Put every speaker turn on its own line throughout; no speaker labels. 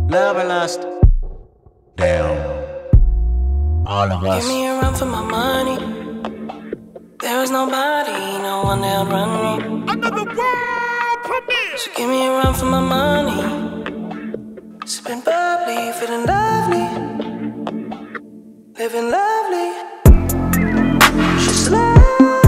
Love or lust? Damn. All of us.
Give me a run for my money. There was nobody, no one that would run me.
Another world premiere.
So give me a run for my money. Sipping bubbly, feeling lovely, living lovely. She's lovely.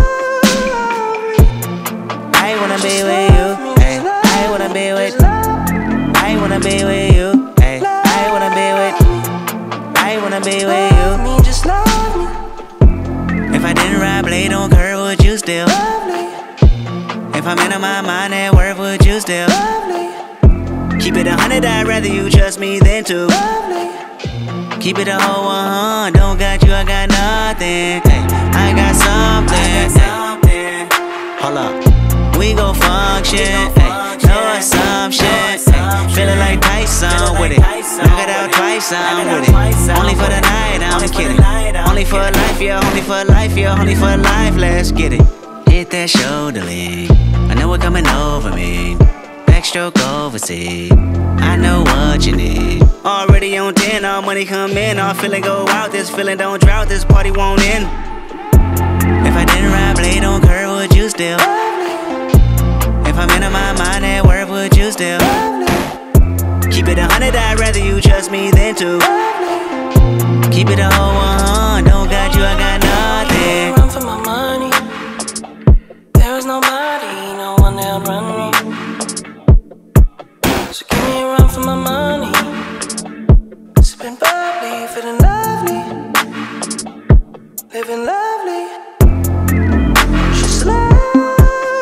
I wanna be with you. Ay, I wanna be with. I wanna be with you. Ay, I wanna be with. I wanna be with you.
Love me, just love me.
If I didn't ride blade on curve, would you still?
Lovely,
If I'm in my mind at work, would you still?
lovely,
Keep it 100, I'd rather you trust me than to.
lovely.
Keep it a whole 100, don't got you, I got nothing. Ay, I got something. Hold up, we gon' function. Ay, no assumption. Ay, feeling like Tyson with it. Knock it out twice, I'm with it. Only for the night, I'm kidding. Only for life, yeah, only for life, yeah, only for life, let's get it. Hit that shoulder lean, I know it coming over me. Backstroke overseas, I know what you need. Already on 10, all money come in, all feeling go out. This feeling don't drought, this party won't end. If I didn't ride blade on curve, would you still? If I'm in my mind at work, would you still? Keep it 100, I'd rather you trust me than to. Keep it a whole 100, don't got you, I got nothing.
Run for my money. There was nobody, no one that would run me. So give me a run for my money. Sipping bubbly, feeling lovely, living lovely. She's lovely.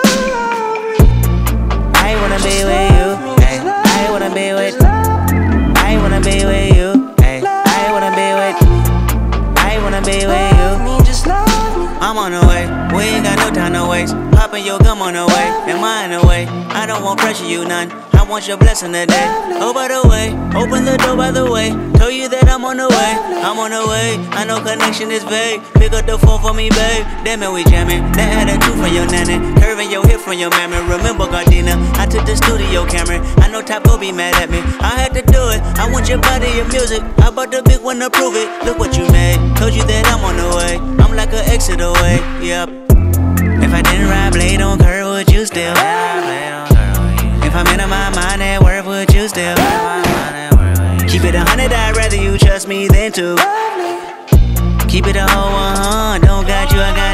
I wanna be with you. Ay, I wanna be with. I wanna be with you. Ay, I wanna be with. I wanna be with you.
Love me, just love me.
I'm on the way, we ain't got no time to waste. Poppin' your gum on the way, and mine away. I don't want pressure, you none. I want your blessing today. Oh, by the way, open the door by the way. Told you that I'm on the way, I'm on the way. I know connection is vague. Pick up the phone for me, babe. Damn it, we jamming. That attitude from your nanny, curving your hip from your mammy. Remember Gardena, I took the studio camera. I know Top go be mad at me. I had to do it. I want your body, your music. I bought the big one to prove it. Look what you made. Told you that I'm on the way. I'm like an exit away. Yep. If I didn't ride blade on curve, would you still? If I'm in my mind at work, would you still? Keep it 100, I'd rather you trust me than to. Keep it a whole 100, don't got you, I got